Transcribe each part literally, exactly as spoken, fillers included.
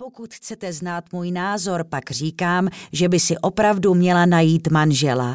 Pokud chcete znát můj názor, pak říkám, že by si opravdu měla najít manžela.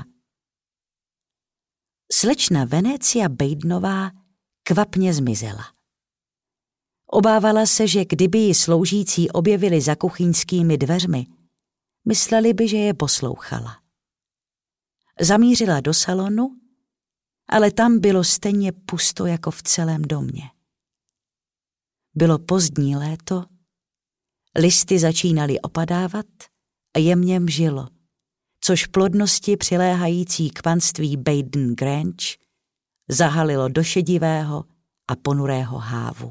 Slečna Venecia Badenová kvapně zmizela. Obávala se, že kdyby ji sloužící objevili za kuchyňskými dveřmi, mysleli by, že je poslouchala. Zamířila do salonu, ale tam bylo stejně pusto jako v celém domě. Bylo pozdní léto, listy začínaly opadávat a jemně mžilo, což plodnosti přiléhající k panství Baden Grange zahalilo do šedivého a ponurého hávu.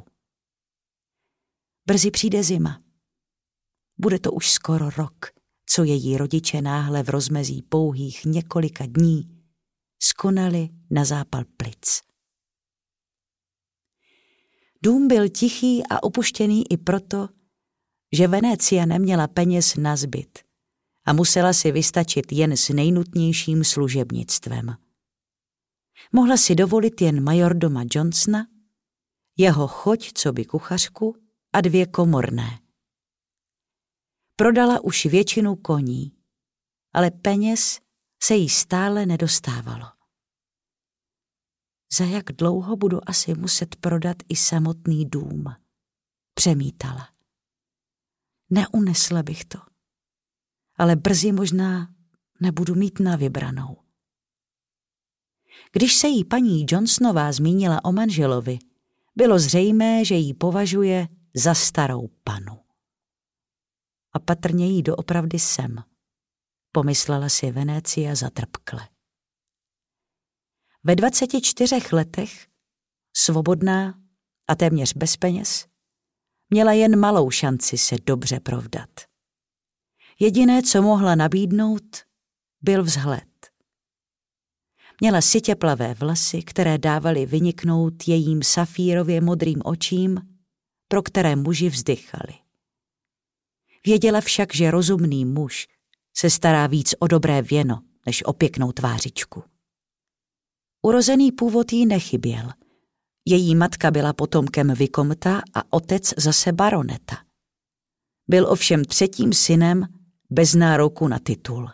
Brzy přijde zima. Bude to už skoro rok, co její rodiče náhle v rozmezí pouhých několika dní skonali na zápal plic. Dům byl tichý a opuštěný i proto, že Venecia neměla peněz na zbyt a musela si vystačit jen s nejnutnějším služebnictvem. Mohla si dovolit jen majordoma Johnsona, jeho choť coby kuchařku a dvě komorné. Prodala už většinu koní, ale peněz se jí stále nedostávalo. Za jak dlouho budu asi muset prodat i samotný dům, přemítala. Neunesla bych to, ale brzy možná nebudu mít na vybranou. Když se jí paní Johnsonová zmínila o manželovi, bylo zřejmé, že ji považuje za starou panu. A patrně jí doopravdy jsem, pomyslela si Venecia zatrpkle. Ve dvaceti čtyřech letech, svobodná a téměř bez peněz, měla jen malou šanci se dobře provdat. Jediné, co mohla nabídnout, byl vzhled. Měla sytě plavé vlasy, které dávaly vyniknout jejím safírově modrým očím, pro které muži vzdychali. Věděla však, že rozumný muž se stará víc o dobré věno, než o pěknou tvářičku. Urozený původ jí nechyběl. Její matka byla potomkem vikomta a otec zase baroneta. Byl ovšem třetím synem bez nároku na titul.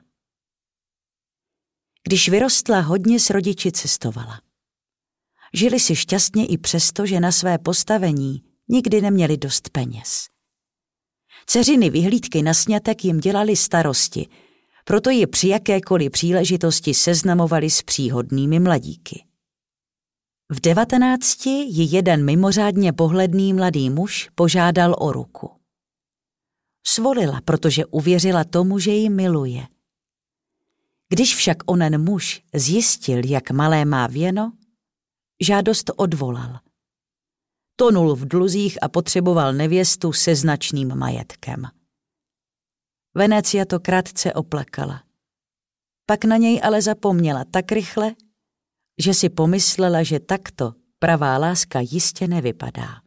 Když vyrostla, hodně s rodiči cestovala. Žili si šťastně i přesto, že na své postavení nikdy neměli dost peněz. Dceřiny vyhlídky na sňatek jim dělali starosti, proto ji při jakékoliv příležitosti seznamovali s příhodnými mladíky. V devatenácti ji jeden mimořádně pohledný mladý muž požádal o ruku. Svolila, protože uvěřila tomu, že ji miluje. Když však onen muž zjistil, jak malé má věno, žádost odvolal. Tonul v dluzích a potřeboval nevěstu se značným majetkem. Venecia to krátce oplakala. Pak na něj ale zapomněla tak rychle, že si pomyslela, že takto pravá láska jistě nevypadá.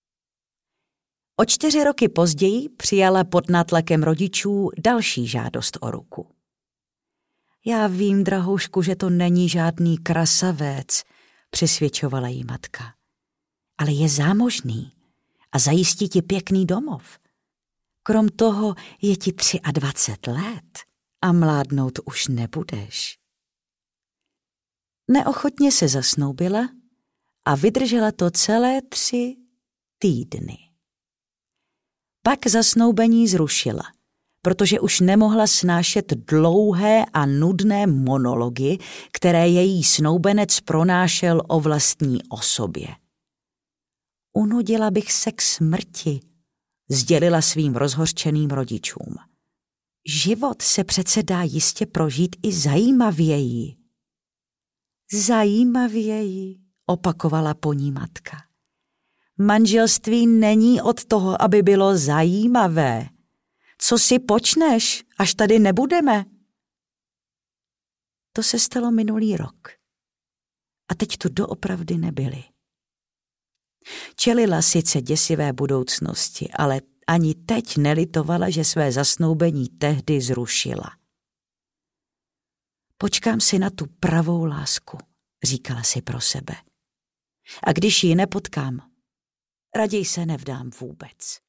O čtyři roky později přijala pod nátlakem rodičů další žádost o ruku. Já vím, drahoušku, že to není žádný krasavec, přesvědčovala jí matka. Ale je zámožný a zajistí ti pěkný domov. Krom toho je ti dvacet tři let a mládnout už nebudeš. Neochotně se zasnoubila a vydržela to celé tři týdny. Pak zasnoubení zrušila, protože už nemohla snášet dlouhé a nudné monology, které její snoubenec pronášel o vlastní osobě. Unudila bych se k smrti, sdělila svým rozhořčeným rodičům. Život se přece dá jistě prožít i zajímavěji. Zajímavěji, opakovala po ní matka. Manželství není od toho, aby bylo zajímavé. Co si počneš, až tady nebudeme? To se stalo minulý rok. A teď tu doopravdy nebyli. Čelila sice děsivé budoucnosti, ale ani teď nelitovala, že své zasnoubení tehdy zrušila. Počkám si na tu pravou lásku, říkala si pro sebe. A když ji nepotkám, raději se nevdám vůbec.